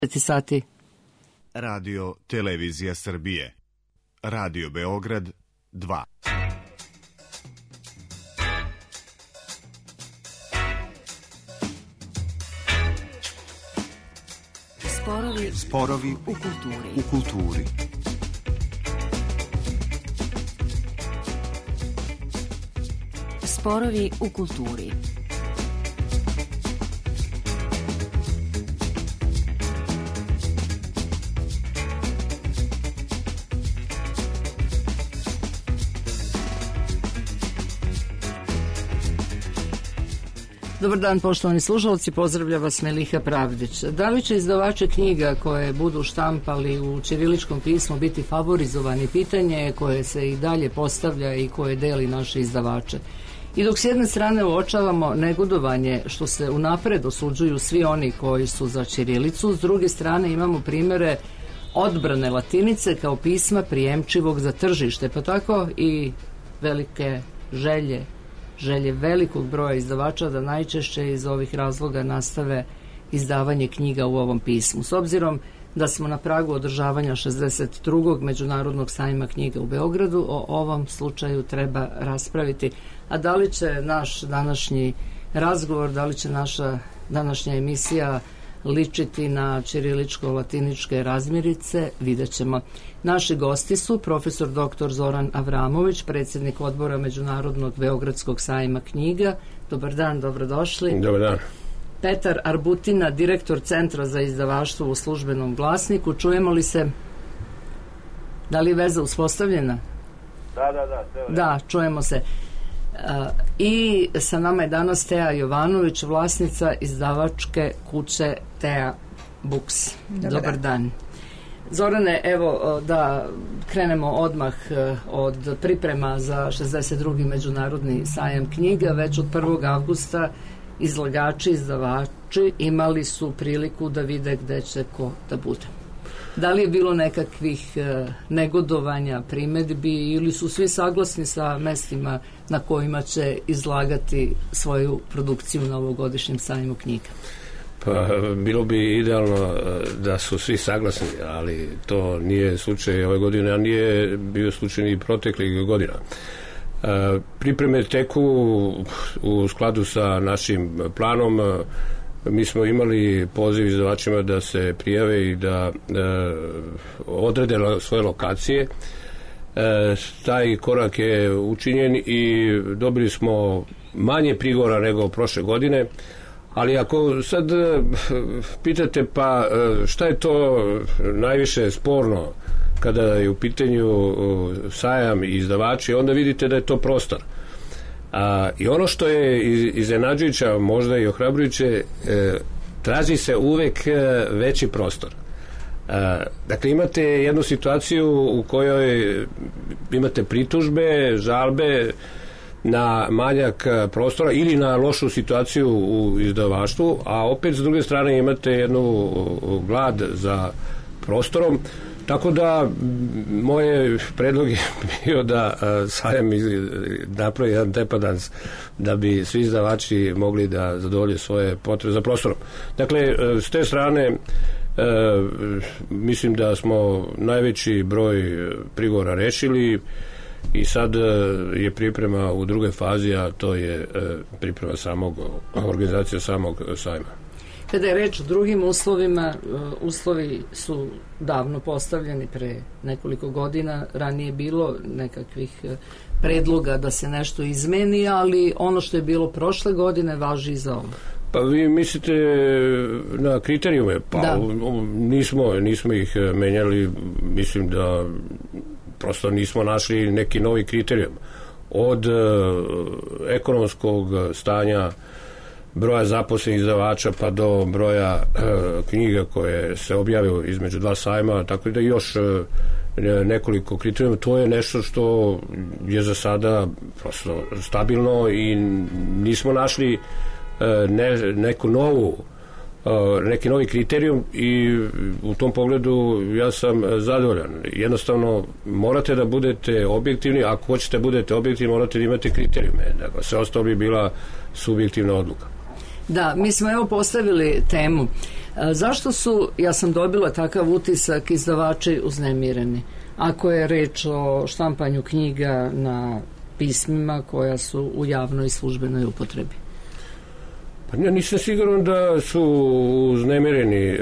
sati. Radio Televizija Srbije. Radio Beograd 2. Sporovi u kulturi. Sporovi u kulturi. Dobar dan, poštovani slušalci, pozdravlja vas Meliha Pravdić. Da li će izdavači knjiga koje budu štampali u ćiriličkom pismu biti favorizovani? Pitanje koje se i dalje postavlja i koje deli naše izdavače. I dok s jedne strane uočavamo negodovanje što se unapred osuđuju svi oni koji su za ćirilicu, s druge strane imamo primere odbrane latinice kao pisma prijemčivog za tržište, pa tako i velike želje velikog broja izdavača da najčešće iz ovih razloga nastave izdavanje knjiga u ovom pismu. S obzirom da smo na pragu održavanja 62. Međunarodnog sajma knjiga u Beogradu, o ovom slučaju treba raspraviti. A da li će naš današnji razgovor, da li će naša današnja emisija ličiti na ćiriličko-latiničke razmirice, vidjet ćemo. Naši gosti su profesor dr. Zoran Avramović, predsjednik odbora Međunarodnog Beogradskog sajma knjiga. Dobar dan, dobrodošli. Dobar dan. Petar Arbutina, direktor Centra za izdavaštvo u Službenom glasniku. Čujemo li se? Da li je veza uspostavljena? Da, čujemo se. I sa nama je danas Teja Jovanović, vlasnica izdavačke kuće Teja Books. Dobar dan. Zorane, evo da krenemo odmah od priprema za 62. Međunarodni sajam knjiga. Već od 1. avgusta izlagači, izdavači imali su priliku da vide gde će ko da bude. Da li je bilo nekakvih negodovanja, primedbi ili su svi saglasni sa mestima na kojima će izlagati svoju produkciju na ovogodišnjem sajmu knjiga? Pa bilo bi idealno da su svi saglasni, ali to nije slučaj ove godine, a nije bio slučaj ni proteklih godina. Pripreme teku u skladu sa našim planom. Mi smo imali poziv izdavačima da se prijave i da odrede svoje lokacije. Taj korak je učinjen i dobili smo manje prigovora nego prošle godine, ali ako sad pitate pa šta je to najviše sporno kada je u pitanju sajam i izdavači, onda vidite da je to prostor. I ono što je iznenađujuće, možda i ohrabrujuće, traži se uvek veći prostor. Dakle, imate jednu situaciju u kojoj imate pritužbe, žalbe na manjak prostora ili na lošu situaciju u izdavaštvu, a opet s druge strane imate jednu glad za prostorom. Tako da moje predlog je bio da sajam napravi jedan tepadans da bi svi izdavači mogli da zadovolje svoje potrebe za prostorom. Dakle, s te strane mislim da smo najveći broj prigovora rešili i sad je priprema u drugoj fazi, a to je priprema organizacija samog sajma. Kada je reč o drugim uslovima, uslovi su davno postavljeni pre nekoliko godina, ranije bilo nekakvih predloga da se nešto izmeni, ali ono što je bilo prošle godine važi i za ovo. Pa vi mislite na kriterijume? Pa nismo ih menjali, mislim da prosto nismo našli neki novi kriterijum. Od ekonomskog stanja, broja zaposlenih izdavača pa do broja knjiga koje se objavaju između dva sajma, tako da još nekoliko kriterijuma. To je nešto što je za sada prosto stabilno i nismo našli neki novi kriterijum i u tom pogledu ja sam zadovoljan. Jednostavno morate da budete objektivni, ako hoćete da budete objektivni morate da imate kriterijume, dakle, sve ostalo bi bila subjektivna odluka. Da, mi smo evo postavili temu Zašto su, ja sam dobila takav utisak, izdavači uznemireni? Ako je reč o štampanju knjiga na pismima koja su u javnoj i službenoj upotrebi. Pa ja nisam siguran da su uznemireni.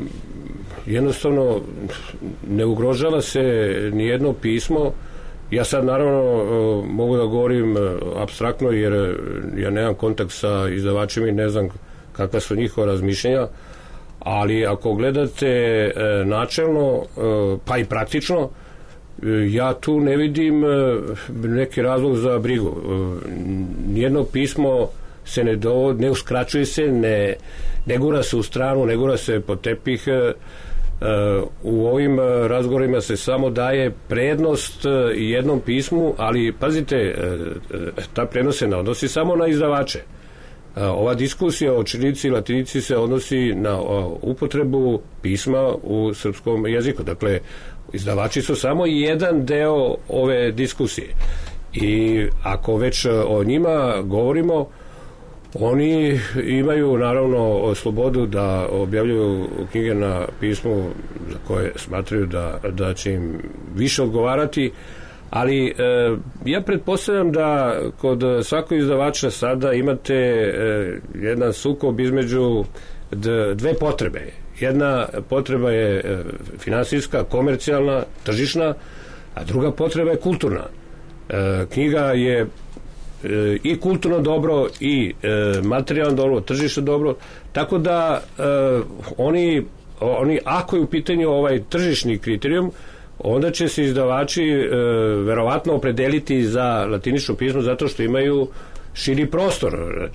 Jednostavno ne ugrožava se nijedno pismo. Ja sad naravno mogu da govorim apstraktno jer ja nemam kontakt sa izdavačima i ne znam kakva su njihova razmišljenja, ali ako gledate načelno pa i praktično, ja tu ne vidim neki razlog za brigu. Nijedno pismo se ne uskraćuje se, ne gura se u stranu, ne gura se pod tepih. U ovim razgovorima se samo daje prednost jednom pismu, ali pazite, ta prednost se ne odnosi samo na izdavače. Ova diskusija o ćirilici i latinici se odnosi na upotrebu pisma u srpskom jeziku. Dakle, izdavači su samo jedan deo ove diskusije. I ako već o njima govorimo, oni imaju naravno slobodu da objavljuju knjige na pismu za koje smatraju da će im više odgovarati, ali ja pretpostavljam da kod svakog izdavača sada imate jedan sukob između dve potrebe. Jedna potreba je finansijska, komercijalna, tržišna, a druga potreba je kulturna. Knjiga je i kulturno dobro i materijalno dobro, tržišno dobro, tako da oni ako je u pitanju ovaj tržišni kriterijum, onda će se izdavači verovatno opredeliti za latinično pismo zato što imaju širi prostor.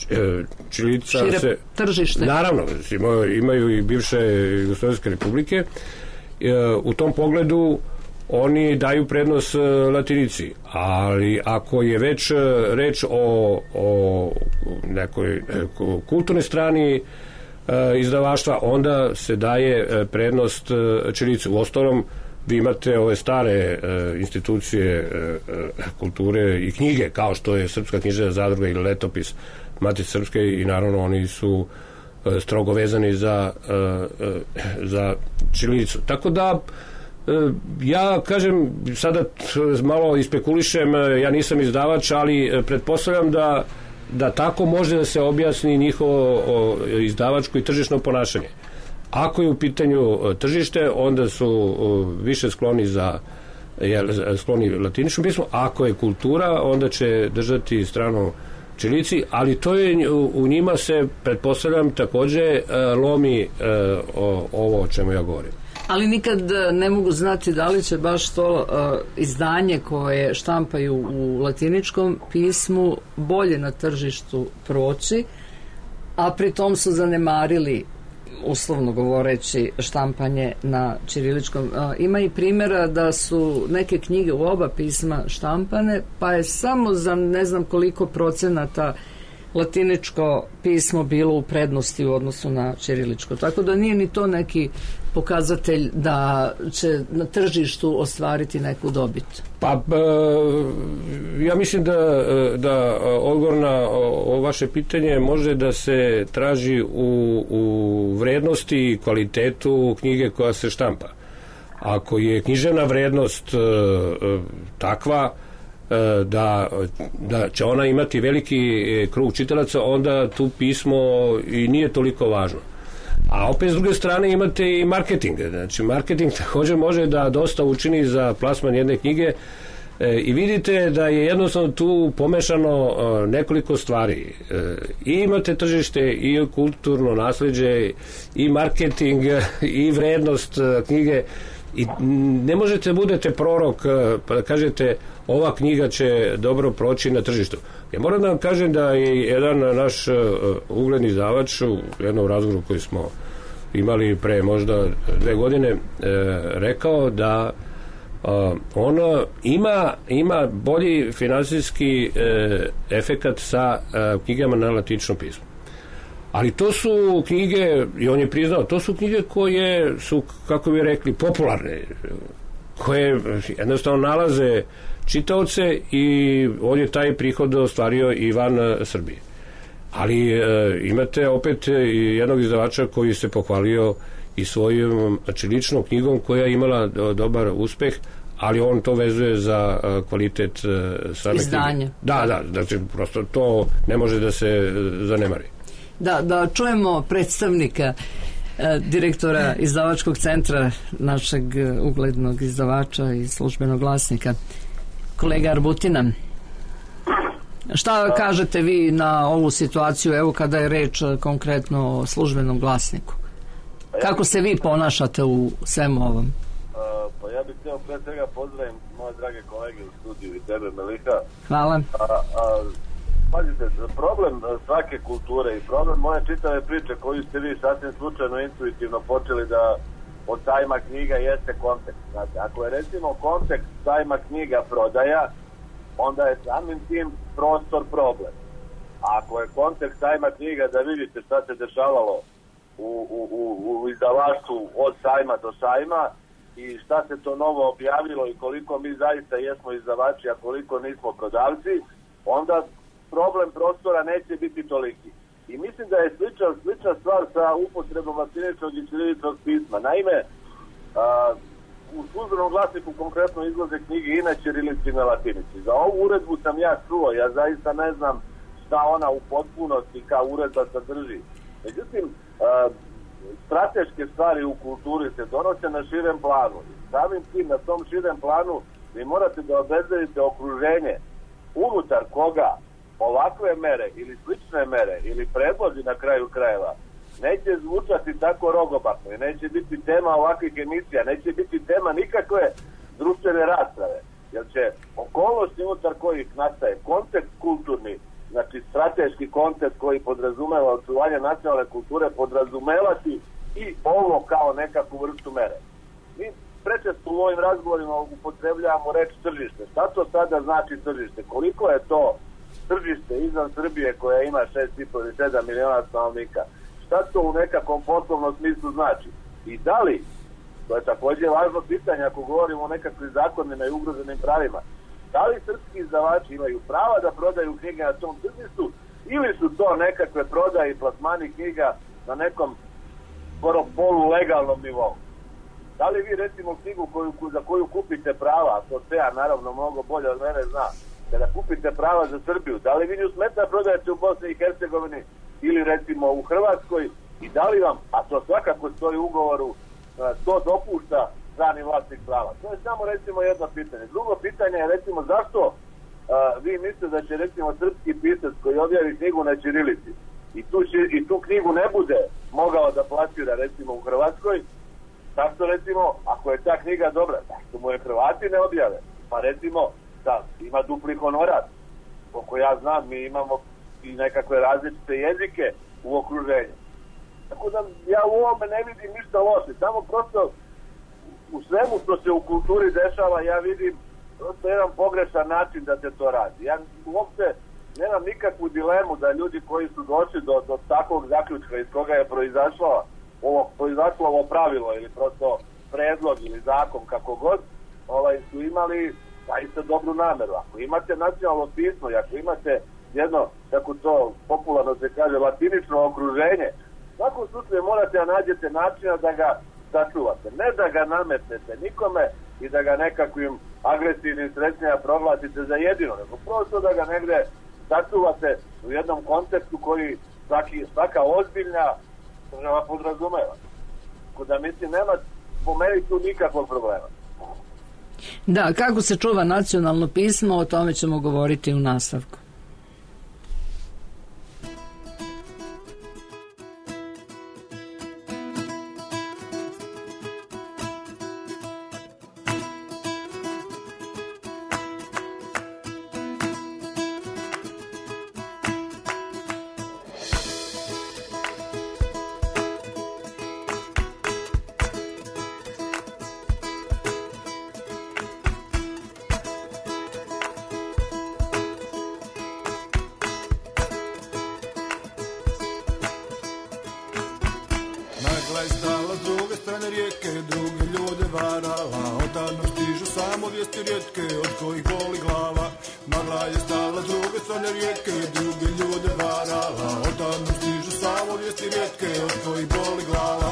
Šire tržište. Naravno, imaju i bivše Jugoslovenske republike. U tom pogledu oni daju prednost latinici, ali ako je već reč o nekoj kulturnoj strani izdavaštva, onda se daje prednost ćirilici. Uostalom, vi imate ove stare institucije kulture i knjige, kao što je Srpska književna zadruga ili Letopis Matice Srpske, i naravno oni su strogo vezani za ćirilicu. Tako da ja kažem, sada malo ispekulišem, ja nisam izdavač, ali pretpostavljam da tako može da se objasni njihovo izdavačko i tržišno ponašanje. Ako je u pitanju tržište, onda su više skloni latiničnom pismu. Ako je kultura, onda će držati stranu ćirilici, ali to je u njima se, pretpostavljam, takođe lomi ovo o čemu ja govorim. Ali nikad ne mogu znati da li će baš to izdanje koje štampaju u latiničkom pismu bolje na tržištu proći, a pri tom su zanemarili, uslovno govoreći, štampanje na ćiriličkom. Ima i primjera da su neke knjige u oba pisma štampane, pa je samo za ne znam koliko procenata latiničko pismo bilo u prednosti u odnosu na ćiriličko. Tako da nije ni to neki pokazatelj da će na tržištu ostvariti neku dobit. Pa ja mislim da odgovor na vaše pitanje može da se traži u vrednosti i kvalitetu knjige koja se štampa. Ako je književna vrednost takva da će ona imati veliki krug čitalaca, onda tu pismo i nije toliko važno. A opet s druge strane imate i marketing. Znači, marketing također može da dosta učini za plasman jedne knjige i vidite da je jednostavno tu pomešano nekoliko stvari. I imate tržište, i kulturno nasleđe, i marketing, i vrednost knjige. I ne možete budete prorok pa da kažete ova knjiga će dobro proći na tržištu. Ja moram da vam kažem da je jedan naš ugledni izdavač u jednom razgovoru koji smo imali pre možda 2 godine rekao da ona ima bolji finansijski efekat sa knjigama na latiničnom pismu. Ali to su knjige, i on je priznao, to su knjige koje su, kako bi rekli, popularne, koje jednostavno nalaze čitaoce i on je taj prihod ostvario i van Srbije. Ali imate opet i jednog izdavača koji se pohvalio i svojom ličnom knjigom koja je imala dobar uspeh, ali on to vezuje za kvalitet same izdanja. Knjige. Da, znači prosto to ne može da se zanemari. Da čujemo predstavnika direktora izdavačkog centra, našeg uglednog izdavača i službenog glasnika, kolega Arbutina. Šta kažete vi na ovu situaciju, evo kada je reč konkretno o službenom glasniku? Kako se vi ponašate u svemu ovom? Pa ja bih htio pre svega pozdravim moje drage kolege u studiju i tebe, Meliha. Hvala. Pazite, problem svake kulture i problem moje čitave priče koju ste vi sasvim slučajno intuitivno počeli da od sajma knjiga jeste kontekst. Znači, ako je recimo kontekst sajma knjiga prodaja, onda je samim tim prostor problem. A ako je kontekst sajma knjiga da vidite šta se dešavalo u izdavaštvu od sajma do sajma i šta se to novo objavilo i koliko mi zaista jesmo izdavači, a koliko nismo prodavci, onda problem prostora neće biti toliki. I mislim da je slična stvar sa upotrebom latiničnog i ćiriličnog pisma. Naime, u službenom glasniku konkretno izlaze knjige i na ćirilici i na latinici. Za ovu uredbu sam ja čuo, ja zaista ne znam šta ona u potpunosti kao uredba sadrži. Međutim, strateške stvari u kulturi se donose na širem planu. I samim tim na tom širem planu vi morate da obezbedite okruženje unutar koga ovakve mere ili slične mere ili predlozi na kraju krajeva neće zvučati tako rogobatno i neće biti tema ovakvih emisija, neće biti tema nikakve društvene rasprave, jer će okolnosti unutar kojih nastaje kontekst kulturni, znači strateški kontekst koji podrazumeva očuvanje nacionalne kulture, podrazumevati i ovo kao nekakvu vrstu mere. Mi prečesto u ovim razgovorima upotrebljavamo reč tržište. Šta to sada znači tržište? Koliko je to tržište izvan Srbije koja ima 6,5 ili 7 miliona stanovnika? Šta to u nekakvom poslovnom smislu znači? I da li, to je također važno pitanje ako govorimo o nekakvim zakonima i ugroženim pravima, da li srpski izdavači imaju prava da prodaju knjige na tom tržištu ili su to nekakve prodaje i plasmani knjiga na nekom skoro polulegalnom nivou? Da li vi recimo knjigu za koju kupite prava, a to se ja naravno mnogo bolje od mene zna, kada kupite prava za Srbiju, da li vi nju smeta prodajete u Bosni i Hercegovini ili recimo u Hrvatskoj i da li vam, a to svakako stoji u ugovoru, to dopušta strani vlasnik prava? To je samo recimo jedno pitanje. Drugo pitanje je recimo zašto vi mislite da će recimo srpski pisac koji objavi knjigu na ćirilici i tu knjigu ne bude mogao da plasira recimo u Hrvatskoj, zašto recimo ako je ta knjiga dobra, zašto mu je Hrvati ne objave? Pa recimo da ima dupli honorar. Koliko ja znam, mi imamo i nekakve različite jezike u okruženju. Tako da ja u ovome ne vidim ništa loše. Samo prosto u svemu što se u kulturi dešava ja vidim prosto jedan pogrešan način da se to radi. Ja uopšte nemam nikakvu dilemu da ljudi koji su došli do takvog zaključka iz koga je proizašlo ovo pravilo ili prosto predlog ili zakon kako god, su imali zaista dobru nameru. Ako imate nacionalno pismo i ako imate jedno, kako to popularno se kaže, latinično okruženje, u svakom slučaju morate da nađete načina da ga sačuvate. Ne da ga nametnete nikome i da ga nekakvim agresivnim sredstvima proglasite za jedino, nego prosto da ga negde sačuvate u jednom kontekstu koji svaka ozbiljna država podrazumeva. Tako da mislim, nema po meni tu nikakvog problema. Da, kako se čuva nacionalno pismo, o tome ćemo govoriti u nastavku. strane rijeke druge ljude varala. Otadno stižu samo vijesti rijetke od kojih boli glava. Magla je stala s druge strane rijeke druge ljude varala. Otadno stižu samo vijesti rijetke od kojih boli glava.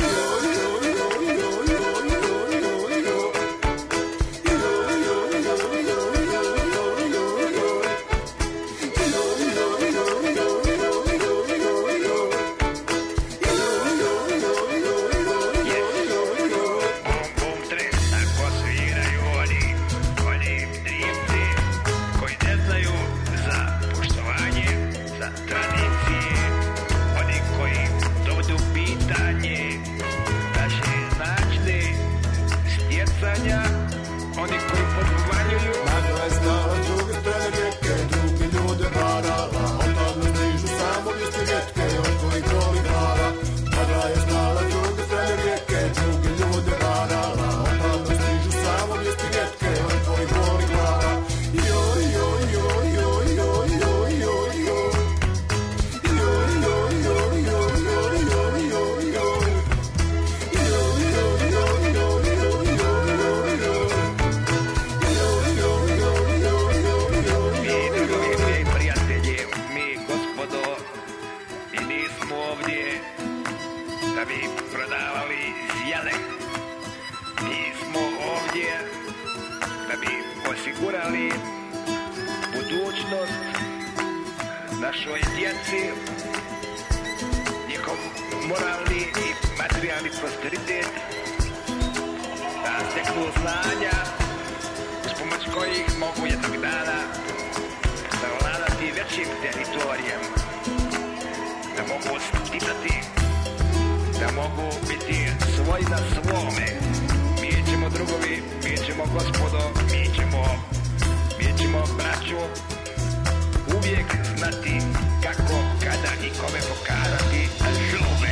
našoj djeci, njihov moralni i materijalni prosperitet, da steknu znanja uz pomoć kojih mogu jednog dana zavladati većim teritorijem, da mogu stipati, da mogu biti svoj na svome. Mi ćemo drugovi, mi ćemo gospodo, mi ćemo braću uvijek znati kako, kada i kome pokazati žume.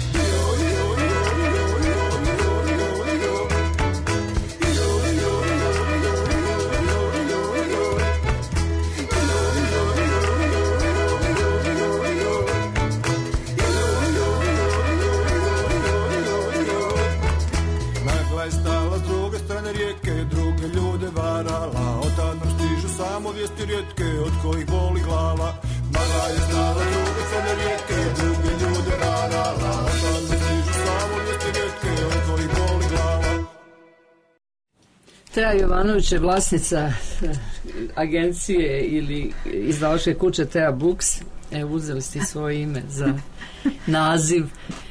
Magla je stala s druge strane rijeke, druge ljude varala, otadno stižu samo vijesti rijetke od kojih boli glava. Magla je stala s druge strane rijeke, druge ljude varala, otadno stižu samo vijesti rijetke od kojih boli glava. Teja Jovanović je vlasnica agencije ili izdavačke kuće Teja Books. Evo, uzeli ste svoje ime za naziv.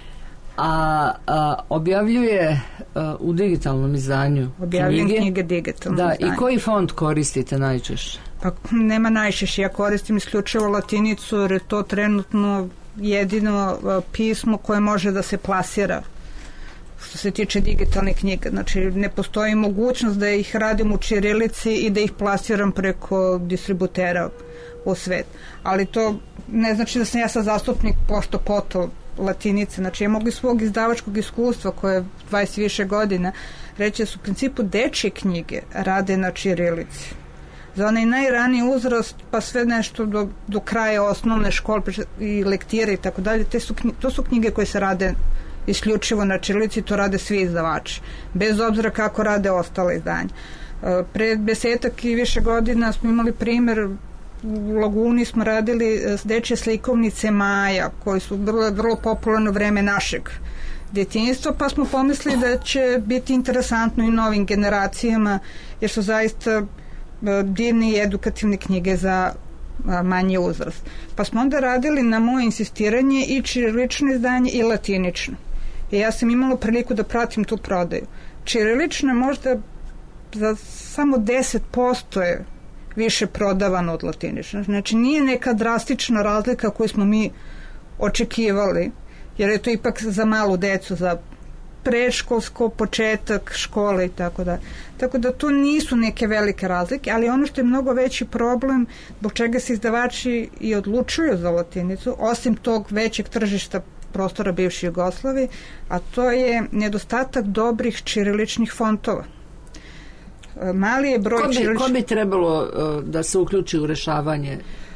A objavljuje u digitalnom izdanju Objavljam knjige digitalno da, izdanje. I koji font koristite najčešće? Pa nema najčešće, ja koristim isključivo latinicu jer je to trenutno jedino pismo koje može da se plasira što se tiče digitalnih knjiga. Znači ne postoji mogućnost da ih radim u ćirilici i da ih plasiram preko distributera u svet. Ali to ne znači da sam ja sad zastupnik pošto poto latinice. Znači ja mogu iz svog izdavačkog iskustva koje je 20 više godina reći da su u principu dečje knjige rade na ćirilici. Za onaj najraniji uzrast pa sve nešto do kraja osnovne škole i lektire i tako dalje, to su knjige koje se rade isključivo na ćirilici, to rade svi izdavači, bez obzira kako rade ostale izdanja. Pre 10 i više godina smo imali primjer, u Laguni smo radili dečje slikovnice Maja, koje su vrlo popularno vreme našeg djetinjstva, pa smo pomislili da će biti interesantno i novim generacijama, jer su zaista divne i edukativne knjige za manji uzrast. Pa smo onda radili na moje insistiranje i ćirilično izdanje i latinično. I ja sam imala priliku da pratim tu prodaju. Ćirilično možda za samo 10% je više prodavano od latinične. Znači nije neka drastična razlika koju smo mi očekivali, jer je to ipak za malu decu, za predškolsko, početak škole i tako da. Tako da to nisu neke velike razlike, ali ono što je mnogo veći problem, zbog čega se izdavači i odlučuju za latinicu, osim tog većeg tržišta prostora bivše Jugoslavije, a to je nedostatak dobrih ćiriličnih fontova. Mali je broj ko bi trebalo da se uključi u rešavanje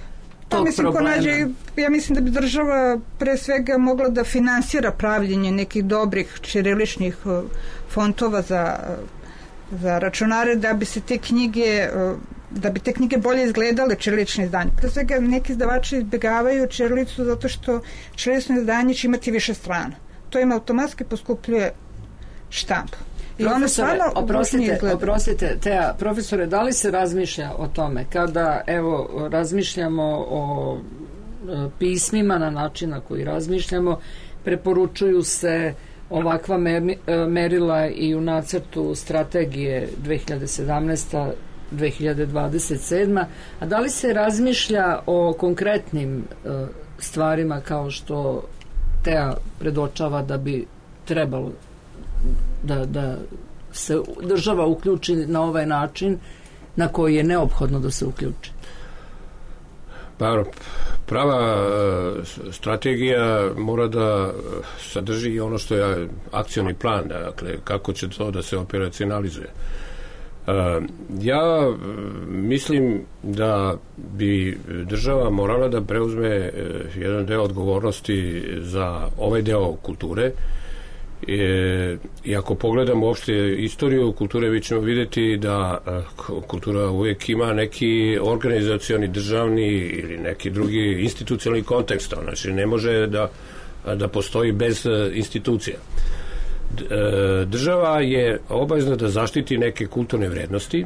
tog problema? Ja mislim da bi država pre svega mogla da finansira pravljenje nekih dobrih ćiriličnih fontova za računare, da bi se te knjige bolje izgledale, ćirilične izdanje. Pre svega neki izdavači izbjegavaju ćirilicu zato što ćirilično izdanje će imati više strana. To im automatski poskupljuje štampu. Oprostite, Teja, profesore, da li se razmišlja o tome kada, evo, razmišljamo o pismima na način na koji razmišljamo, preporučuju se ovakva merila i u nacrtu strategije 2017-2027, a da li se razmišlja o konkretnim stvarima kao što Teja predočava da bi trebalo da se država uključi na ovaj način na koji je neophodno da se uključi? Pa, prava strategija mora da sadrži i ono što je akcioni plan, dakle, kako će to da se operacionalizuje. Ja mislim da bi država morala da preuzme jedan deo odgovornosti za ovaj deo kulture. I ako pogledamo uopšte istoriju kulture, vi ćemo vidjeti da kultura uvijek ima neki organizacioni, državni ili neki drugi institucionalni kontekst. Znači, ne može da postoji bez institucija. Država je obavezna da zaštiti neke kulturne vrednosti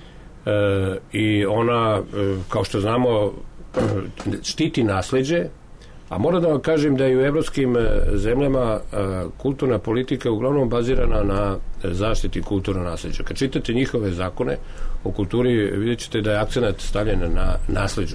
i ona, kao što znamo, štiti nasleđe. A moram da vam kažem da i u evropskim zemljama kulturna politika uglavnom bazirana na zaštiti kulturnog nasleđa. Kad čitate njihove zakone o kulturi, vidjet ćete da je akcenat stavljen na nasleđu.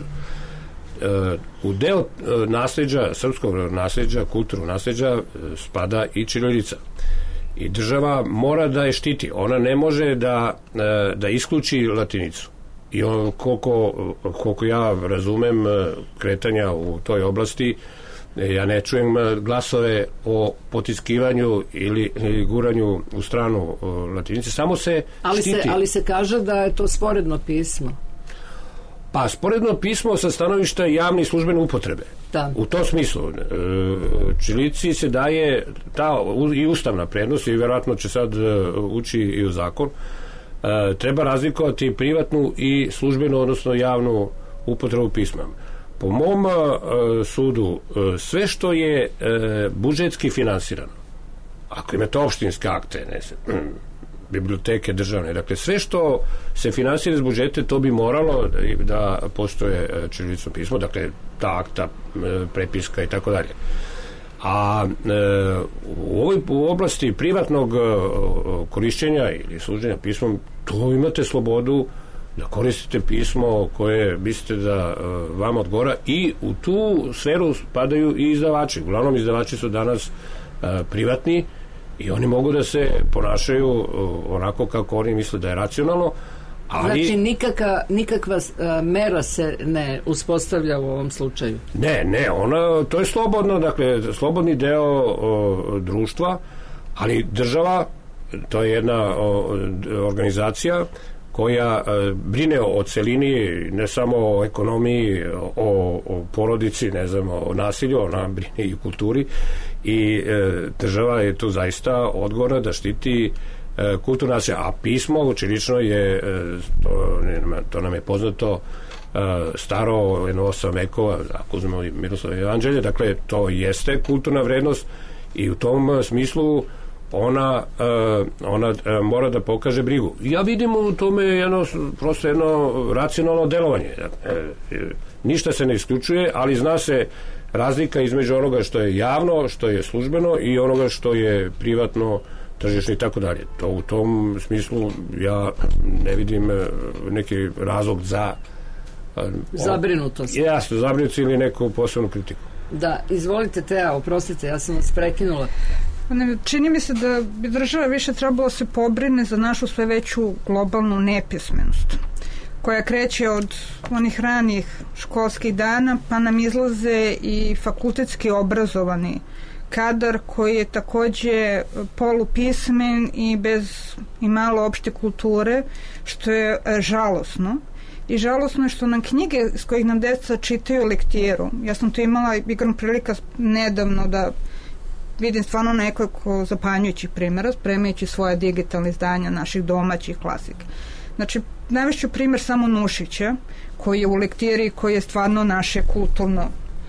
U deo nasleđa, srpskog nasleđa, kulturnog nasleđa, spada i ćirilica. I država mora da je štiti. Ona ne može da isključi latinicu. I koliko ja razumem kretanja u toj oblasti, ja ne čujem glasove o potiskivanju ili guranju u stranu latinice, samo se štiti. Ali se kaže da je to sporedno pismo. Pa, sporedno pismo sa stanovišta javne i službene upotrebe. Da. U tom smislu, ćirilici se daje ta i ustavna prednost, i vjerojatno će sad ući i u zakon. Treba razlikovati privatnu i službenu, odnosno javnu upotrebu pisma. Po mom sudu, sve što je budžetski finansirano, ako imate opštinske akte, biblioteke državne, dakle sve što se finansira iz budžete, to bi moralo da postoje ćirilično pismo, dakle ta akta, prepiska i tako dalje. A u oblasti privatnog korišćenja ili služenja pismom, to imate slobodu da koristite pismo koje mislite da vam odgovara, i u tu sferu spadaju i izdavači. Uglavnom izdavači su danas privatni i oni mogu da se ponašaju onako kako oni misle da je racionalno. Ali, znači nikakva mera se ne uspostavlja u ovom slučaju? Ne, to je slobodno, dakle slobodni deo društva, ali država, to je jedna organizacija koja brine o celini, ne samo o ekonomiji, o porodici, ne znam, o nasilju, ona brine i o kulturi, i država je tu zaista odgovorna da štiti kulturno nasilje, a pismo ćirilično je, to nam je poznato, staro jedno 8 vekova, ako uzmemo i Miroslavljevo jevanđelje, dakle to jeste kulturna vrednost i u tom smislu ona mora da pokaže brigu. Ja vidim u tome prosto jedno racionalno delovanje. Ništa se ne isključuje, ali zna se razlika između onoga što je javno, što je službeno, i onoga što je privatno, tržišno i tako dalje. To u tom smislu ja ne vidim neki razlog za zabrinutost. Jasno, zabrinutost ili neku posebnu kritiku. Da, izvolite Teja, oprostite, ja sam vas prekinula. Čini mi se da bi država više trebalo se pobrine za našu sve veću globalnu nepismenost, koja kreće od onih ranih školskih dana, pa nam izlaze i fakultetski obrazovani kadar koji je takođe polupismen i bez i malo opšte kulture, što je žalosno. i žalosno je što nam knjige s kojih nam deca čitaju lektiru. Ja sam to imala igrom prilika nedavno da vidim stvarno nekoliko zapanjujućih primjera, spremajući svoje digitalne izdanja naših domaćih klasika. Znači, najveći primjer samo Nušića, koji je u lektiri, koji je stvarno naše kulturno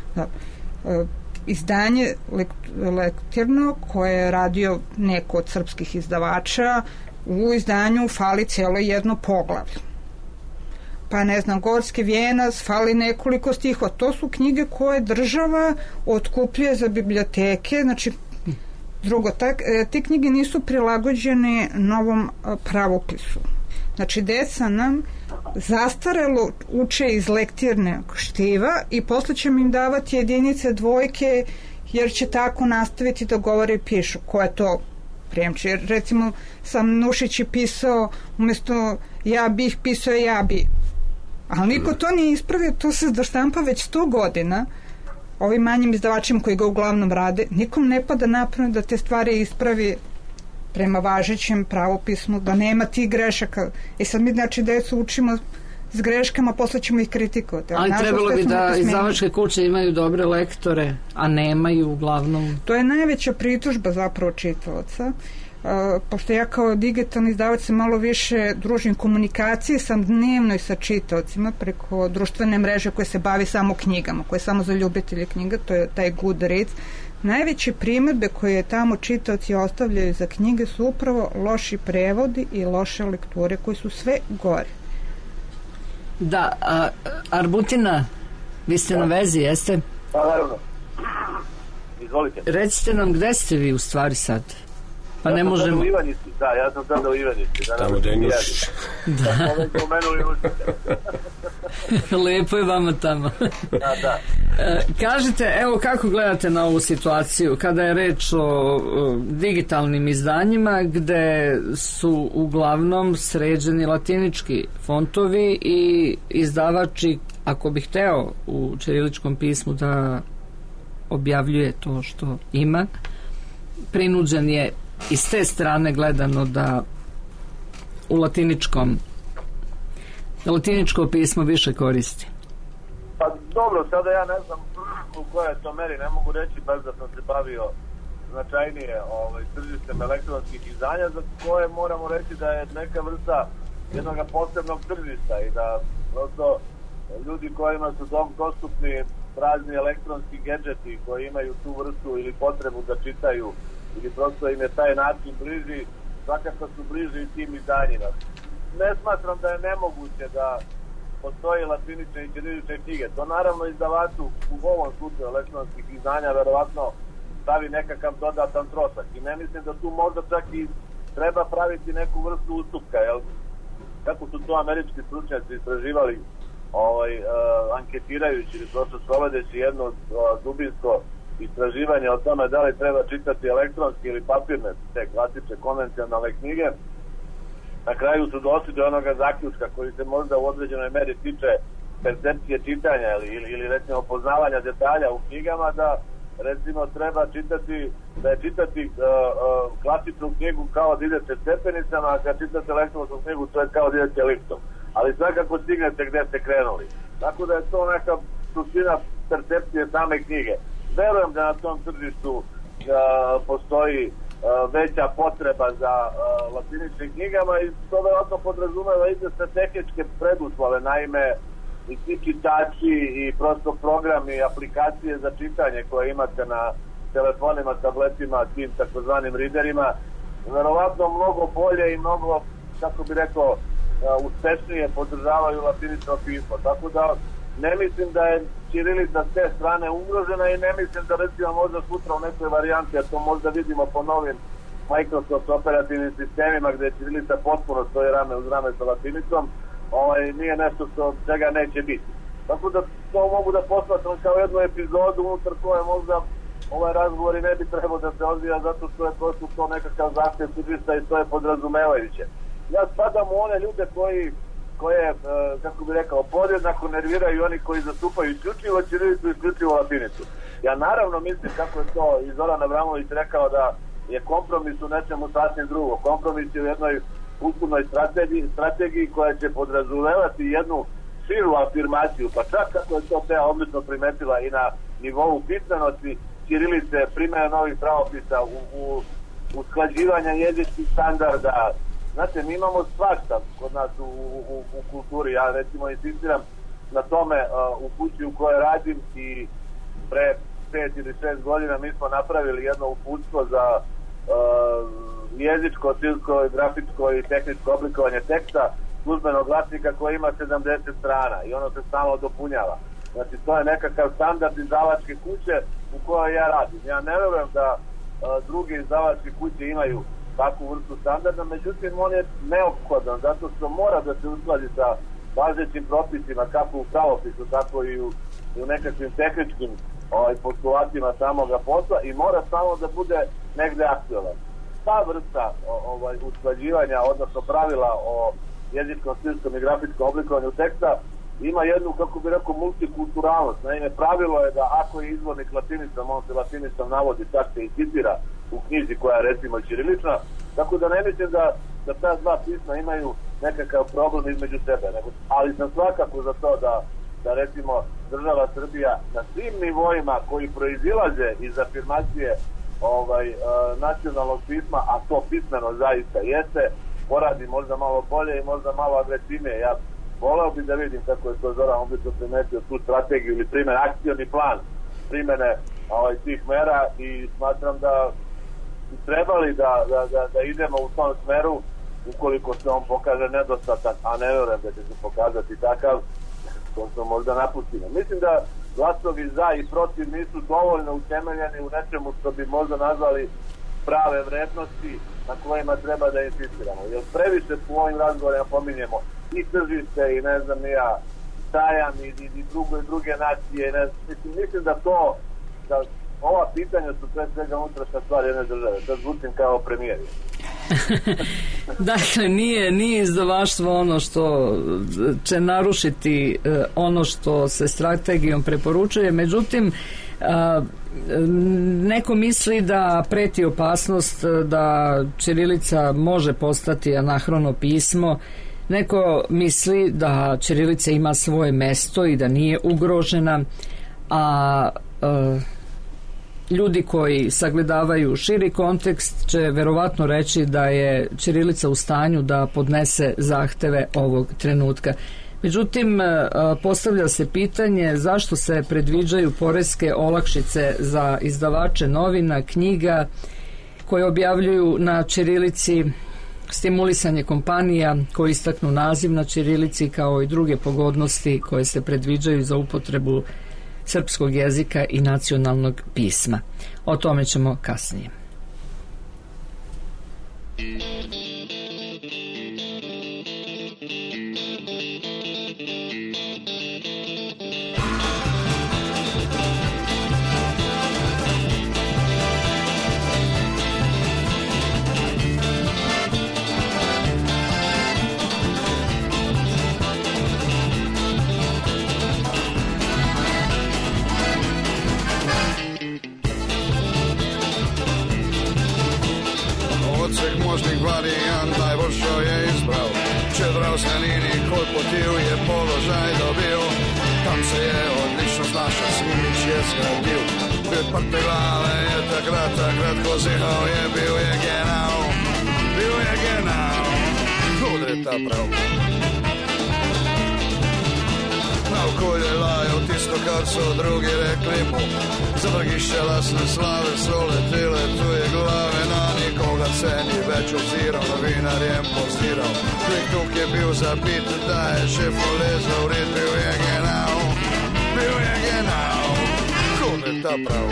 izdanje lektirno, koje je radio neko od srpskih izdavača. U izdanju fali cijelo jedno poglavlje. Pa ne znam, Gorski vijenac, fali nekoliko stihova. To su knjige koje država otkupljuje za biblioteke. Znači, drugo, te knjige nisu prilagođene novom pravopisu. Znači, deca nam zastarelo uče iz lektirnog štiva i posle ćemo im davati jedinice, dvojke, jer će tako nastaviti da govore i pišu. Ko je to prijemče? Jer recimo sam Nušić je pisao, umjesto ja bih, pisao je ja bi. Ali niko to nije ispravio, to se doštampa već 100 godina. Ovim manjim izdavačima koji ga uglavnom rade, nikom ne pada napravno da te stvari ispravi prema važećem pravopismu, da nema tih grešaka. I sad mi, znači, decu učimo s greškama, posle ćemo ih kritikovati. Ali trebalo bi da izdavačke kuće imaju dobre lektore, a nemaju uglavnom. To je najveća pritužba zapravo čitalaca. Pošto ja kao digitalni izdavač se malo više družim komunikacije sam dnevno i sa čitaocima preko društvene mreže koje se bavi samo knjigama, koje je samo za ljubitelje knjiga, to je taj Goodreads. Najveće primjedbe koje tamo čitaoci ostavljaju za knjige su upravo loši prevodi i loše lekture koje su sve gore. Da, Arbutina, vi ste na vezi, jeste? Pa naravno. Izvolite. Recite nam gde ste vi u stvari sad? Pa ja ne možemo... u Ivanici, da, ja sam sada u Ivanici. Tamo da je Nušić. Da. Pomenuli Nušića. Lepo je vama tamo. Da. Kažete, evo kako gledate na ovu situaciju kada je reč o digitalnim izdanjima gde su uglavnom sređeni latinički fontovi i izdavači, ako bi hteo u ćiriličkom pismu da objavljuje to što ima, prinuđen je i s te strane gledano da u latiničko pismo više koristi. Pa dobro, sada ja ne znam u kojoj to meri, ne mogu reći baš da sam se bavio značajnije tržištem elektronskih izdanja, za koje moramo reći da je neka vrsta jednog posebnog tržišta i da prosto ljudi kojima su dostupni razni elektronski gadžeti koji imaju tu vrstu ili potrebu da čitaju ili prosto im je taj način bliži, svakako su bliži i tim izdanjima. Ne smatram da je nemoguće da postoji latinične i ćirilične knjige. To naravno izdavaču u ovom slučaju elektronskih izdanja verovatno stavi nekakav dodatan trošak. I ne mislim da tu možda čak i treba praviti neku vrstu ustupka. Jel? Kako su to američki stručnjaci istraživali anketirajući ili prosto sprovodeći jedno dubinsko istraživanje o tome da li treba čitati elektronski ili papirne, te klasične konvencionalne knjige, na kraju su došli do onoga zaključka koji se možda u određenoj meri tiče percepcije čitanja ili recimo poznavanja detalja u knjigama, da recimo treba čitati, da je čitati klasičnu knjigu kao da idete stepenicama, a kad čitate elektronsku knjigu to je kao da idete liftom. Ali svakako stignete gde ste krenuli. Tako da je to neka suština percepcije same knjige. Verujem da na tom tržištu postoji veća potreba za latiničnim knjigama i to verovatno podrazumeva izvesne tehničke preduslove, naime i ti čitači i prosto programi, aplikacije za čitanje koje imate na telefonima, tabletima, tim takozvanim readerima, verovatno mnogo bolje i mnogo, kako bi rekao, uspešnije podržavaju latinično pismo. Tako da ne mislim da je ćirilica s te strane ugrožena i ne mislim da recimo možda sutra u nekoj varijanti, a to možda vidimo po novim Microsoft operativnim sistemima gde je ćirilica potpuno stoji rame uz rame sa latinicom, nije nešto što čega neće biti. Tako da to mogu da posmatram kao jednu epizodu unutar koje možda ovaj razgovor i ne bi trebao da se odvija zato što je prosto to nekakav zahtjev tržišta i to je podrazumevajuće. Ja spadam u one ljude koje, kako bi rekao, podjednako nerviraju oni koji zastupaju isključivo ćirilicu i isključivo latinicu. Ja naravno mislim, kako je to i Zoran Avramović rekao, da je kompromis u nečemu sasvim drugo. Kompromis je u jednoj kulturnoj strategiji koja će podrazumevati jednu širu afirmaciju, pa čak kako je to Teja odlično primetila i na nivou pismenosti ćirilice, primjena novih pravopisa, u usklađivanja jezičkih standarda. Znate, mi imamo svašta kod nas u kulturi. Ja recimo insistiram na tome u kući u kojoj radim i pre 5 ili 6 godina mi smo napravili jedno uputstvo za jezičko, stilsko, grafičko i tehničko oblikovanje teksta službenog glasnika koji ima 70 strana i ono se stalno dopunjava. Znači, to je nekakav standard izdavačke kuće u kojoj ja radim. Ja ne verujem da druge izdavačke kuće imaju takvu vrstu standarda, međutim on je neophodan zato što mora da se uskladi sa važećim propisima kako u pravopisu, tako i u nekakvim tehničkim postulatima samoga posla i mora samo da bude negde aktualan. Ta vrsta usklađivanja, odnosno pravila o jezičkom, stilskom i grafičkom oblikovanju teksta ima jednu, kako bi rekao, multikulturalnost. Naime, pravilo je da ako je izvornik latinicom, on se latinicom navodi, čak se i citira u knjizi koja je recimo ćirilična, tako da ne mislim da ta dva pisma imaju nekakav problem između sebe, ali sam svakako za to da recimo država Srbija na svim nivoima koji proizilaze iz afirmacije nacionalnog pisma, a to pismeno zaista jeste, poradi možda malo bolje i možda malo agresivnije. Ja voleo bih da vidim kako je to Zoran obično primetio tu strategiju ili primjer, akcioni plan primjene tih mera i smatram da bi trebali da idemo u tom smeru ukoliko se on pokaže nedostatan, a ne vjerujem da će se pokazati takav, to se možda napustimo. Mislim da glasovi za i protiv nisu dovoljno utemeljeni u nečemu što bi možda nazvali prave vrednosti na kojima treba da insistiramo. Jer previše u ovim razgovorima pominjemo i tržište i ne znam ni ja sajam i druge nacije. Mislim da ova pitanja su pre svega unutrašnja stvar jedne države. Da zvučim kao premijer. Dakle, nije izdavaštvo ono što će narušiti ono što se strategijom preporučuje, međutim neko misli da preti opasnost da ćirilica može postati anahrono pismo, neko misli da ćirilica ima svoje mesto i da nije ugrožena, a ljudi koji sagledavaju širi kontekst će verovatno reći da je ćirilica u stanju da podnese zahteve ovog trenutka. Međutim, postavlja se pitanje zašto se predviđaju poreske olakšice za izdavače novina, knjiga koje objavljuju na ćirilici, stimulisanje kompanija koji istaknu naziv na ćirilici kao i druge pogodnosti koje se predviđaju za upotrebu srpskog jezika i nacionalnog pisma. O tome ćemo kasnije. Varijant najbolšo je izbrao, Čedrao Skanini koji potiv je položaj dobio, tam se je odlično snašao, Simić je skradio, pet parte glave je takrat ko zihao je, bio je genau, kudre ta prav. Naokolje lajao tisto kar su drugi rekli mu, za vrgišće lasne slave su letile tuje glave, na nikoga se ni već obzirao, novinar je pozirao, Klik je bil zapit, da je šef ulezao, red bil je genau, kudre ta prav.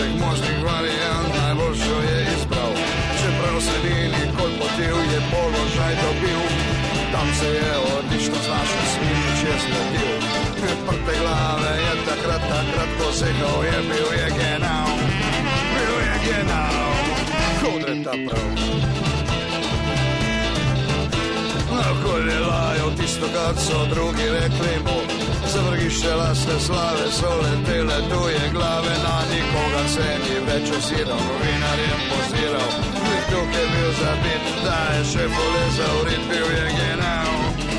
vseh možnih varijant najboljšo je izbral. Čeprav sredini kolpotil je položaj dobil, tam se je odlično znašel, Smiljić je zletil. Prte glave je takrat posekal, bil je genau, Kodreta prav. Kolje lajal tisto, kad so drugi rekli mu, zavrgišče lasne slave so letele tuje glave, na nikoga se ni več osiral, novinarjem poziral, Viktuk je bil zabit, da je še polezal rit, bil je genau,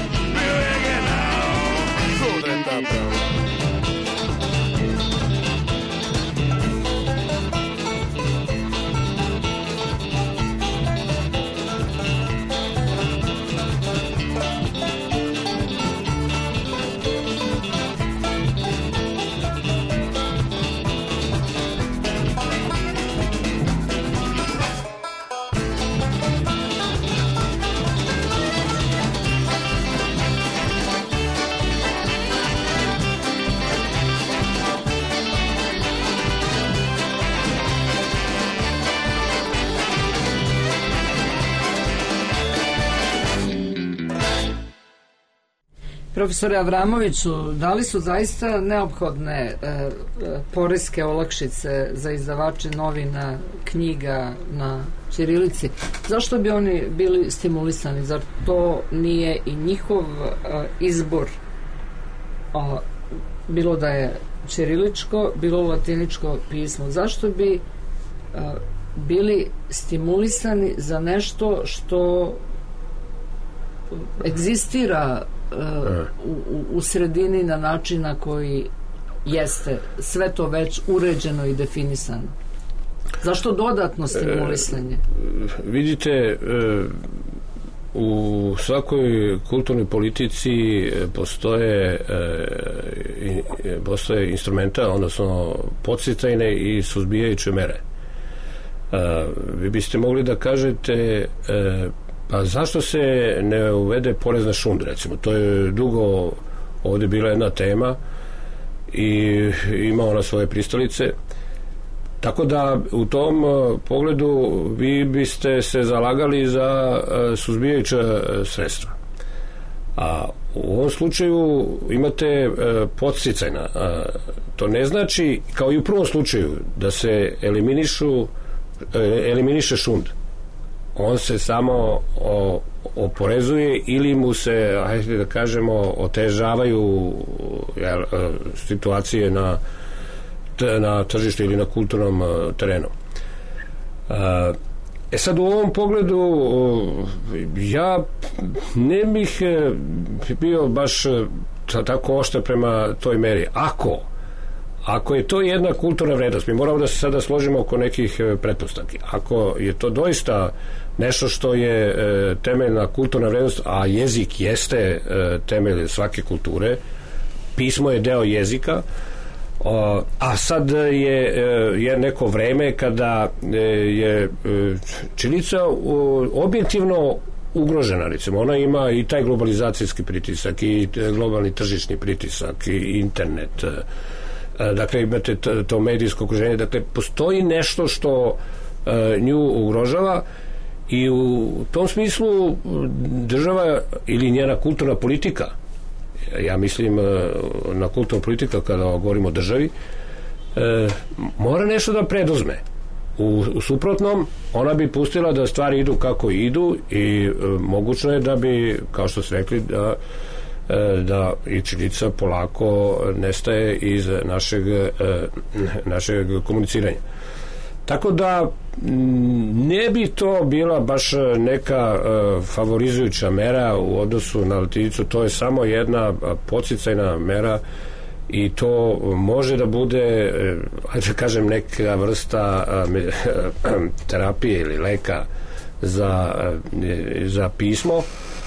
Kodreta prav. Profesore Avramoviću, da li su zaista neophodne poreske olakšice za izdavače novina, knjiga na ćirilici? Zašto bi oni bili stimulisani? Zar to nije i njihov izbor, bilo da je ćiriličko, bilo latiničko pismo? Zašto bi bili stimulisani za nešto što egzistira u sredini na način na koji jeste sve to već uređeno i definisano? Zašto dodatno stimulisanje? Vidite, u svakoj kulturnoj politici postoje instrumenta, odnosno podsticajne i suzbijajuće mere. Vi biste mogli da kažete, pa zašto se ne uvede porez na šund, recimo? To je dugo ovdje bila jedna tema i ima ona svoje pristalice. Tako da u tom pogledu vi biste se zalagali za suzbijajuća sredstva. A u ovom slučaju imate podsticajna. To ne znači, kao i u prvom slučaju, da se eliminiše šund. On se samo oporezuje ili mu se, hajde da kažemo, otežavaju situacije na tržištu ili na kulturnom terenu. Sad u ovom pogledu ja ne bih bio baš tako oštar prema toj meri. Ako je to jedna kulturna vrednost, mi moramo da se sada složimo oko nekih pretpostavki. Ako je to doista nešto što je temeljna kulturna vrednost, a jezik jeste temelj svake pismo je deo jezika, a sad je neko vreme kada je ćirilica objektivno ugrožena, recimo. Ona ima i taj globalizacijski pritisak i globalni tržišni pritisak i internet. Dakle, imate to medijsko okruženje. Dakle, postoji nešto što nju ugrožava i u tom smislu država ili njena kulturna politika, ja mislim na kulturnu politiku kada govorimo o državi, mora nešto da preduzme. U suprotnom, ona bi pustila da stvari idu kako idu i mogućno je da bi, kao što ste rekli, da i ćirilica polako nestaje iz našeg komuniciranja. Tako da ne bi to bila baš neka favorizujuća mera u odnosu na latinicu, to je samo jedna podsticajna mera i to može da bude, hajde da kažem, neka vrsta terapije ili leka za pismo.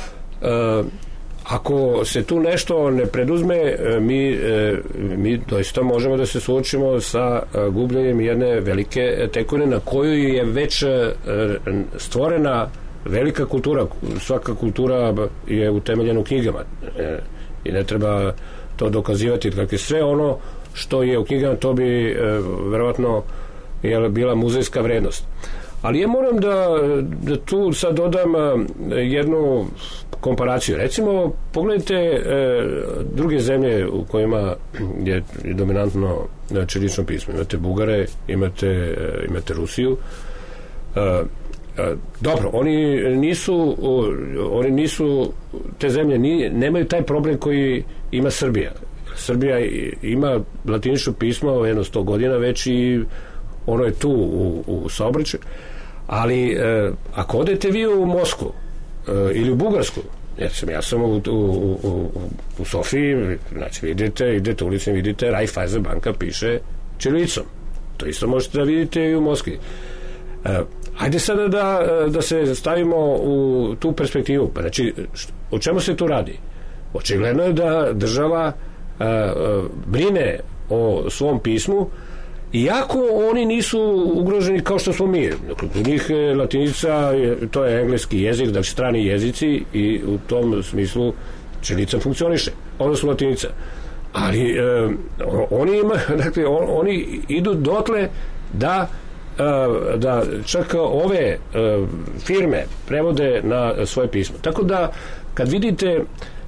Ako se tu nešto ne preduzme, mi doista možemo da se suočimo sa gubljenjem jedne velike tekovine na koju je već stvorena velika kultura. Svaka kultura je utemeljena u knjigama i ne treba to dokazivati. Dakle, sve ono što je u knjigama, to bi verovatno je bila muzejska vrednost. Ali ja moram da tu sad dodam jednu komparaciju. Recimo, pogledajte druge zemlje u kojima je dominantno ćirilično pismo. Imate Bugare, imate Rusiju. Dobro, oni nisu te zemlje nemaju taj problem koji ima Srbija. Srbija ima latinično pismo jedno 100 godina već i ono je tu u saobraćaju. Ali ako odete vi u Moskvu ili u Bugarsku, ja sam u Sofiji, znači idete ulicom, vidite Raiffeisen banka piše ćirilicom. To isto možete da vidite i u Moskvi. Ajde sada da se stavimo u tu perspektivu. Znači, o čemu se tu radi? Očigledno je da država brine o svom pismu, iako oni nisu ugroženi kao što smo mi. U njih latinica, to je engleski jezik, dakle strani jezici, i u tom smislu ćirilica funkcioniše. Ono su latinica. Ali oni idu dotle da čak ove firme prevode na svoje pismo. Tako da kad vidite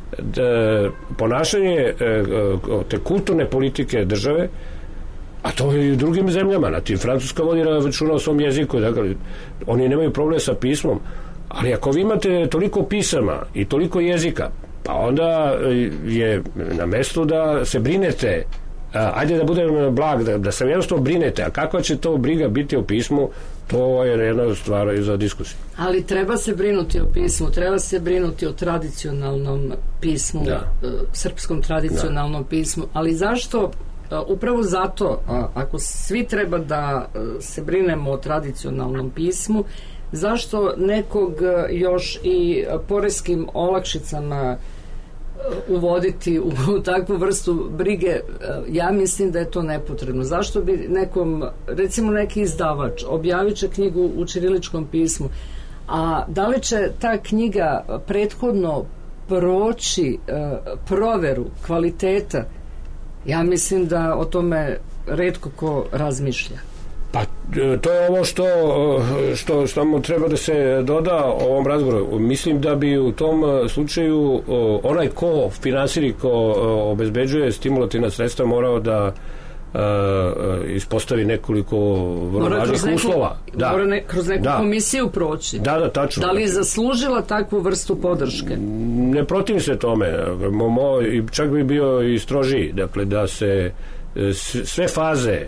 ponašanje te kulturne politike države, a to je i u drugim zemljama, Francuska vodi računa o svom jeziku, dakle, oni nemaju problem sa pismom, ali ako vi imate toliko pisama i toliko jezika, pa onda je na mestu da se brinete, ajde da budem blag, da se jednostavno brinete, a kakva će to briga biti o pismu, to je jedna stvar za diskusiju. Ali treba se brinuti o pismu, treba se brinuti o tradicionalnom pismu, srpskom tradicionalnom pismu, ali zašto? Upravo zato, ako svi treba da se brinemo o tradicionalnom pismu, zašto nekog još i poreskim olakšicama uvoditi u takvu vrstu brige? Ja mislim da je to nepotrebno. Zašto bi nekom, recimo neki izdavač, objavit će knjigu u ćiriličkom pismu, a da li će ta knjiga prethodno proći proveru kvaliteta? Ja mislim da o tome retko ko razmišlja. Pa to je ovo što mu treba da se doda ovom razgovoru. Mislim da bi u tom slučaju onaj ko finansira, ko obezbeđuje stimulativna sredstva morao da ispostavi nekoliko vrlo važnih uslova. Mora kroz neku komisiju proći. Da, tačno. Da li je zaslužila takvu vrstu podrške? Ne protivim se tome. Čak bi bio i strožiji. Dakle, da se sve faze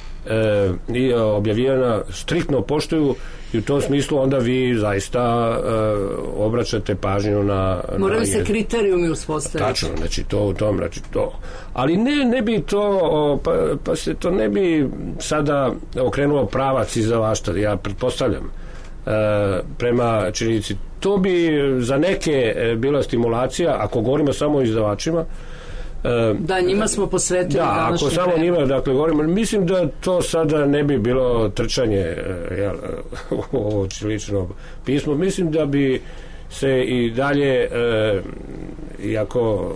i objavljena striktno poštuju, i u tom smislu onda vi zaista obraćate pažnju na... Moraju se kriterijumi uspostaviti. Tačno, znači to. Ali ne bi to, pa se to ne bi sada okrenulo pravac izdavaštva, ja pretpostavljam, prema ćirilici. To bi za neke bila stimulacija, ako govorimo samo o izdavačima. Da, njima smo posvetili današnje ako samo njima, dakle, govorimo, mislim da to sada ne bi bilo trčanje u ovo ćirilično pismo. Mislim da bi se i dalje, iako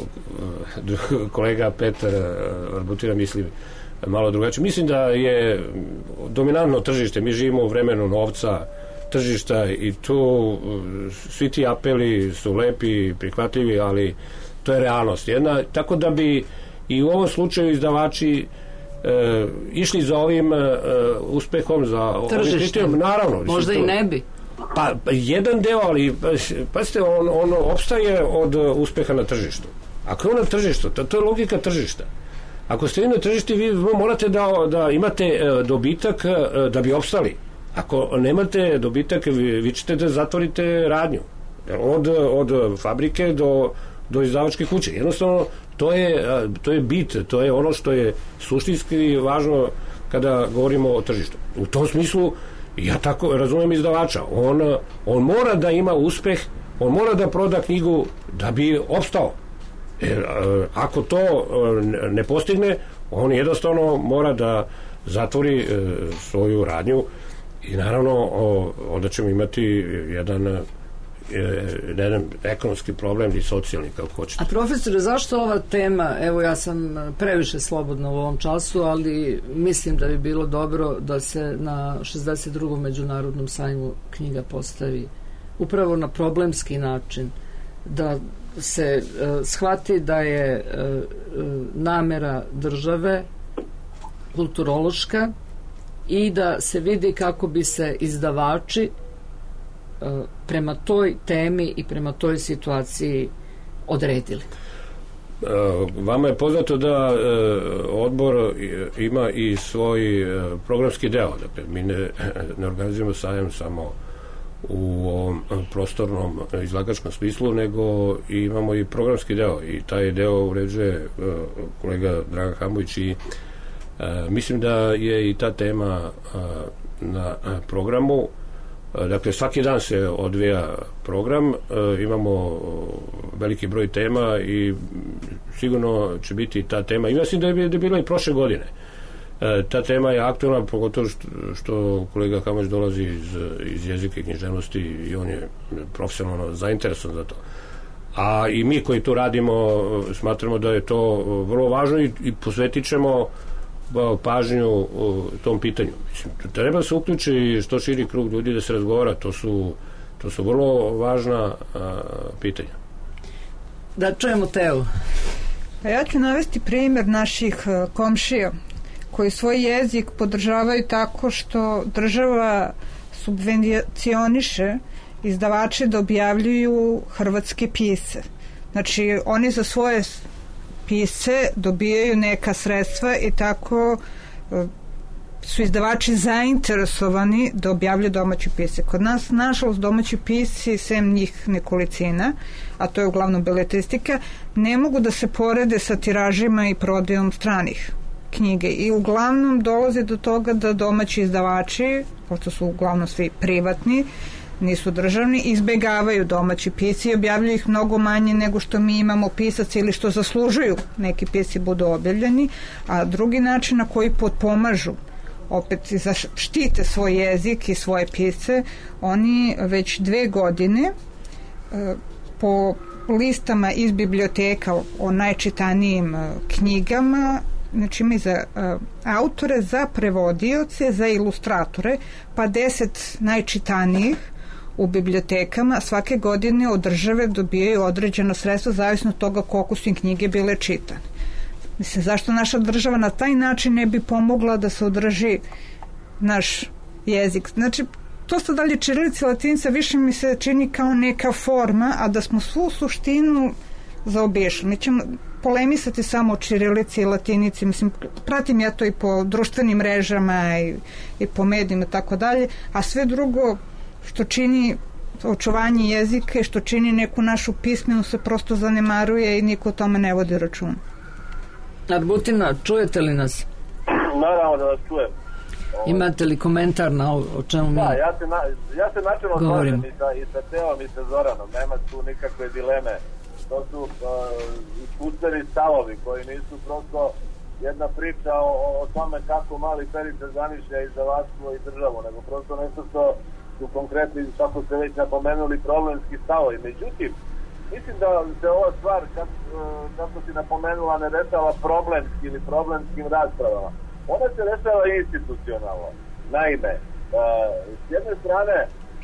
kolega Petar Arbutira misli malo drugačije, mislim da je dominantno tržište, mi živimo u vremenu novca, tržišta, i tu svi ti apeli su lepi, prihvatljivi, ali to je realnost jedna, tako da bi i u ovom slučaju izdavači išli za ovim uspehom, za tržištem. Naravno. Možda i ne bi. Pa jedan deo, ali pazite, on opstaje od uspeha na tržištu. Ako je on na tržištu, to je logika tržišta. Ako ste na tržištu, vi morate da imate dobitak da bi opstali. Ako nemate dobitak, vi ćete da zatvorite radnju. Od fabrike do izdavačke kuće. Jednostavno, to je bit, to je ono što je suštinski važno kada govorimo o tržištu. U tom smislu, ja tako razumijem izdavača. On mora da ima uspeh, on mora da proda knjigu da bi opstao. Ako to ne postigne, on jednostavno mora da zatvori svoju radnju, i naravno onda ćemo imati jedan ekonomski problem ili socijalni, kako hoćete. A profesore, zašto ova tema, evo ja sam previše slobodna u ovom času, ali mislim da bi bilo dobro da se na 62. međunarodnom sajmu knjiga postavi upravo na problemski način, da se shvati da je namera države kulturološka i da se vidi kako bi se izdavači prema toj temi i prema toj situaciji odredili. Vama je poznato da odbor ima i svoj programski deo. Dakle, mi ne organizujemo sajam samo u ovom prostornom izlagačkom smislu, nego imamo i programski deo i taj deo uređuje kolega Dragan Hamović i mislim da je i ta tema na programu. Dakle, svaki dan se odvija program, imamo veliki broj tema i sigurno će biti ta tema. I mislim da je bila i prošle godine. Ta tema je aktualna, pogotovo što kolega Hamović dolazi iz jezika i književnosti i on je profesionalno zainteresovan za to. A i mi koji to radimo smatramo da je to vrlo važno i posvetit ćemo pažnju tom pitanju. Mislim, treba se uključi što širi krug ljudi da se razgovara, to su vrlo važna pitanja. Da čujemo Teu. Ja ću navesti primjer naših komšija koji svoj jezik podržavaju tako što država subvencioniše izdavače da objavljuju hrvatske pisce. Znači, oni za svoje pisce dobijaju neka sredstva i tako su izdavači zainteresovani da objavljuju domaće pisce. Kod nas, nažalost, domaći pisci, sem njih nekolicina, a to je uglavnom beletristika, ne mogu da se porede sa tiražima i prodajom stranih knjige i uglavnom dolazi do toga da domaći izdavači, pošto su uglavnom svi privatni, nisu državni, izbegavaju domaći pisci i objavljuju ih mnogo manje nego što mi imamo pisaca ili što zaslužuju neki pisci budu objavljeni, a drugi način na koji potpomažu opet zaštite svoj jezik i svoje pisce, oni već 2 godine po listama iz biblioteka o najčitanijim knjigama, znači mi za autore, za prevodioce, za ilustratore, pa 10 najčitanijih u bibliotekama svake godine od države dobijaju određeno sredstvo zavisno od toga koliko su im knjige bile čitane. Mislim, zašto naša država na taj način ne bi pomogla da se održi naš jezik? Znači, to što dalje ćirilica i latinica više mi se čini kao neka forma, a da smo svu suštinu zaobišli. Mi ćemo polemisati samo o ćirilici i latinici, mislim, pratim ja to i po društvenim mrežama i po medijima i tako dalje, a sve drugo što čini očuvanje jezika i što čini neku našu pismenu se prosto zanemaruje i niko o tome ne vodi računa. Arbutina, čujete li nas? Naravno da vas čujem. Imate li komentar na ovo o čemu mi da, ja se načelno govorim i sa Teom i sa Zoranom, nema tu nikakve dileme. To su iskustveni stavovi koji nisu prosto jedna priča o tome kako mali Perica zamišlja izdavaštvo i državu, nego prosto nešto što su konkretni, kako ste već napomenuli, problemski stavovi. Međutim, mislim da se ova stvar, kako si napomenula, ne rešava problemski ili problemskim raspravama. Ona se rešava institucionalno. Naime, s jedne strane,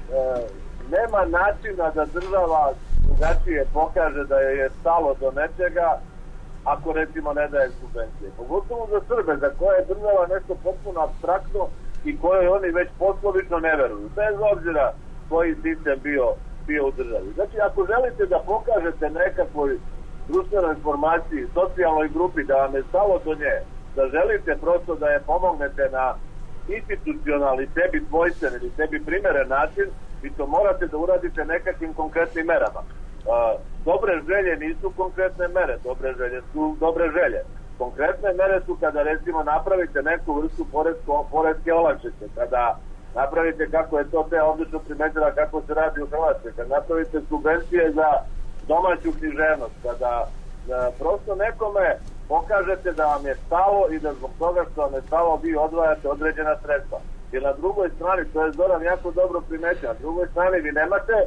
nema načina da država drugačije pokaže da je stalo do nečega ako recimo ne daje subvencije. Pogotovo za Srbe, za koje je država nešto potpuno apstraktno i koje oni već poslovično ne veruju, bez obzira koji sistem bio u državi. Znači, ako želite da pokažete nekakvoj društvenoj informaciji, socijalnoj grupi, da vam je stalo do nje, da želite prosto da je pomognete na institucionalni, sebi svojstven ili sebi primeren način, vi to morate da uradite nekakvim konkretnim merama. Dobre želje nisu konkretne mere, dobre želje su dobre želje. Konkretne mere su kada recimo napravite neku vrstu poreske olakšice, kada napravite, kako je to te odlično primetila kako se radi u Hrvatskoj, kada napravite subvencije za domaću književnost, kada prosto nekome pokažete da vam je stalo i da zbog toga što vam je stalo vi odvajate određena sredstva. Jer na drugoj strani, to je Zoran jako dobro primetio, na drugoj strani vi nemate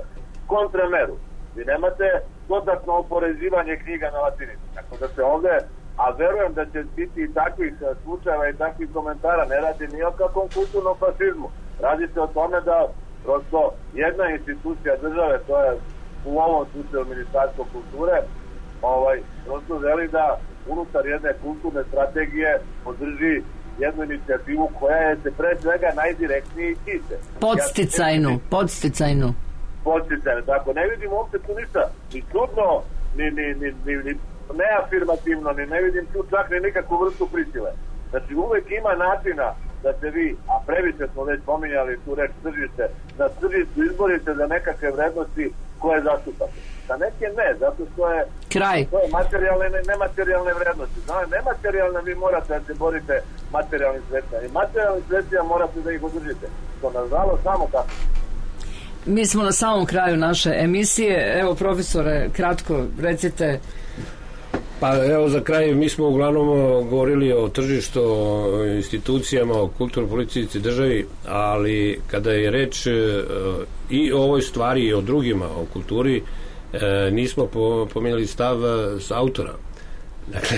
kontremeru. Vi nemate dodatno oporezivanje knjiga na latinici. Tako da se ovde, a verujem da će biti i takvih slučajeva i takvih komentara, ne radi ni o kakvom kulturnom fašizmu. Radi se o tome da prosto jedna institucija države, to je u ovom slučaju Ministarstvo kulture, prosto želi da unutar jedne kulturne strategije podrži jednu inicijativu koja je se pre svega najdirektnije tiče. Podsticajnu. Tako, ne vidim uopšte tu ništa ni čudno, ni neafirmativno, ne vidim tu čak ni nikakvu vrstu prisile. Znači, uvek ima načina da se vi, a previše smo već pominjali tu reč tržište, na tržištu izborite za nekakve vrednosti koje zastupate. Za neke ne, zato što je materijalne i nematerijalne vrednosti. Znači, nematerijalne vi morate da se borite materijalnim sredstvima. I materijalnim sredstvima morate da ih održite. To nažalost samo tako. Mi smo na samom kraju naše emisije. Evo, profesore, kratko recite. Pa evo za kraj, mi smo uglavnom govorili o tržištu, o institucijama, o kulturnoj politici državi, ali kada je reč i o ovoj stvari i o drugima, o kulturi, nismo pomenuli stav s autora. Dakle,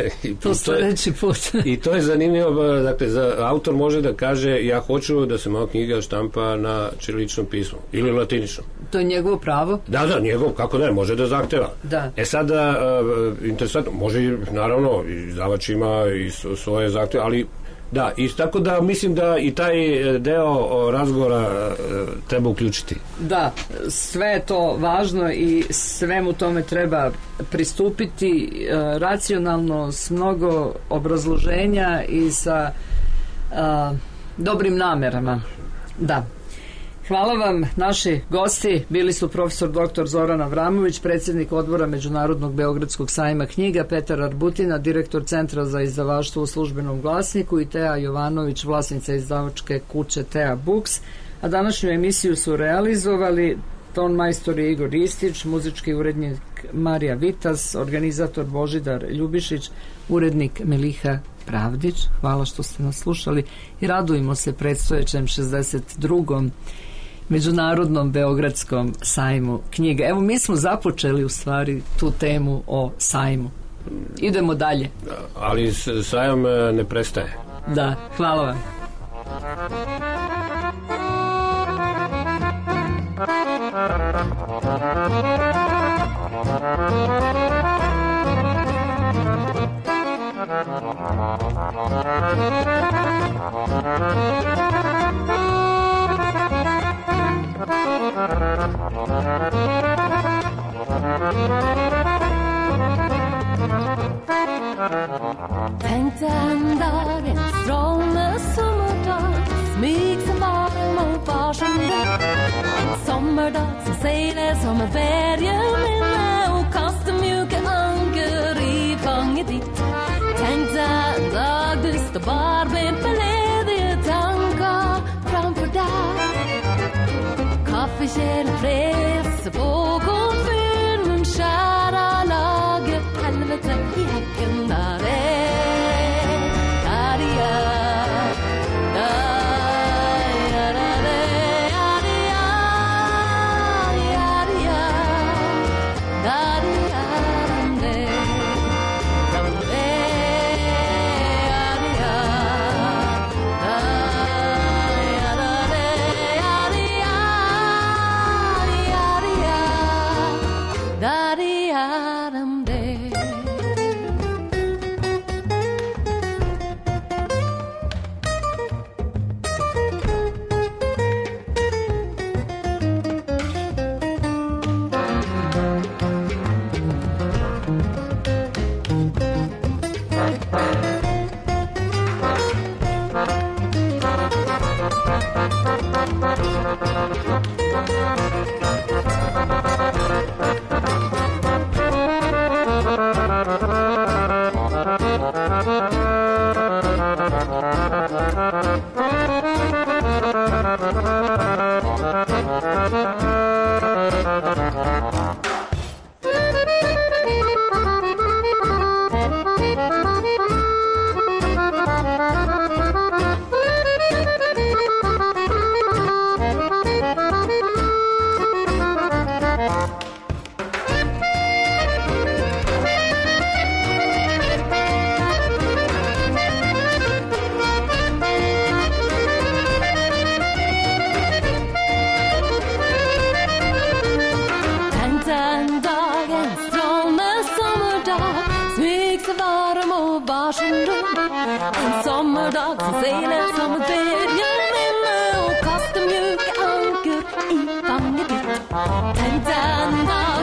i to je zanimljivo. Dakle, autor može da kaže ja hoću da se moja knjiga štampa na ćiriličnom pismu ili latiničnom. To je njegovo pravo? Da, njegov, kako ne, može da zahteva. Da. Sada, interesantno, može, naravno, izdavač ima i svoje zahteve, ali da, i tako da mislim da i taj deo razgovora treba uključiti. Da, sve je to važno i svemu tome treba pristupiti racionalno, s mnogo obrazloženja i sa dobrim namerama. Da. Hvala vam. Naši gosti bili su profesor dr. Zoran Avramović, predsjednik odbora Međunarodnog Beogradskog sajma knjiga, Petar Arbutina, direktor Centra za izdavaštvo u Službenom glasniku i Teja Jovanović, vlasnica izdavačke kuće Teja Books. A današnju emisiju su realizovali ton majstor Igor Istić, muzički urednik Marija Vitas, organizator Božidar Ljubišić, urednik Meliha Pravdić. Hvala što ste nas slušali i radujemo se predstojećem 62. Međunarodnom Beogradskom sajmu knjiga. Evo, mi smo započeli u stvari tu temu o sajmu. Idemo dalje. Ali sajam ne prestaje. Da, hvala vam. Tänk den dag, en strålande sommardag, smyg som varm mot varsin dörr. En sommardag som seglar som ett bergminne och kastar mjuka anker i fanget ditt. Tänk den dag du står barbent med lediga tankar framför dig. Kaffekärlen fräser på komfyren, kära lager, helvete i häcken där är. Där varsin rum. En sommardag så seglar som ett bergminne och kastar mjuka anker i fanget ditt. Tänk den dag